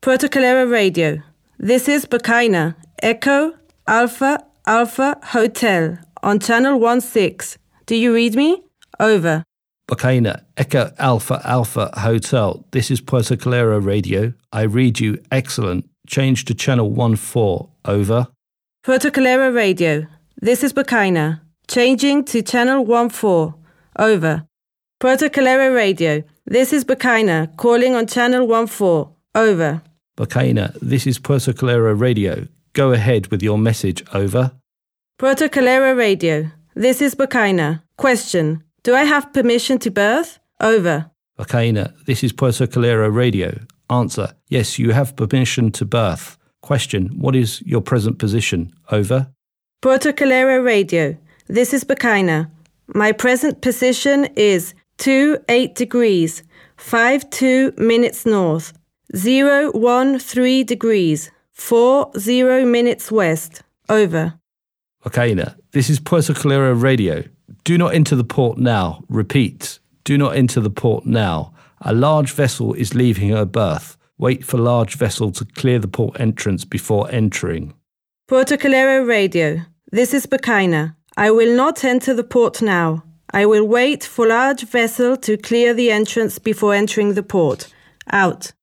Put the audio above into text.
Puerto Calera Radio. This is Bakaina, Echo, Alpha, Alpha, Hotel, on channel 16. Do you read me? Over. Bakaina, Echo, Alpha, Alpha, Hotel. This is Puerto Calera Radio. I read you. Excellent. Change to channel 14. Over. Puerto Calera Radio. This is Bakaina. Changing to channel 14. Over. Puerto Calera Radio. This is Bakaina, calling on channel 14. Over. Bakaina, this is Puerto Calera Radio. Go ahead with your message. Over. Puerto Calera Radio. This is Bakaina. Question. Do I have permission to birth? Over. Bakaina, this is Puerto Calera Radio. Answer. Yes, you have permission to birth. Question. What is your present position? Over. Puerto Calera Radio. This is Bakaina. My present position is 28 degrees, 52 minutes north, 013 degrees, 40 minutes west. Over. Bakaina, this is Puerto Calera Radio. Do not enter the port now. Repeat. Do not enter the port now. A large vessel is leaving her berth. Wait for large vessel to clear the port entrance before entering. Puerto Calera Radio. This is Bakaina. I will not enter the port now. I will wait for large vessel to clear the entrance before entering the port. Out.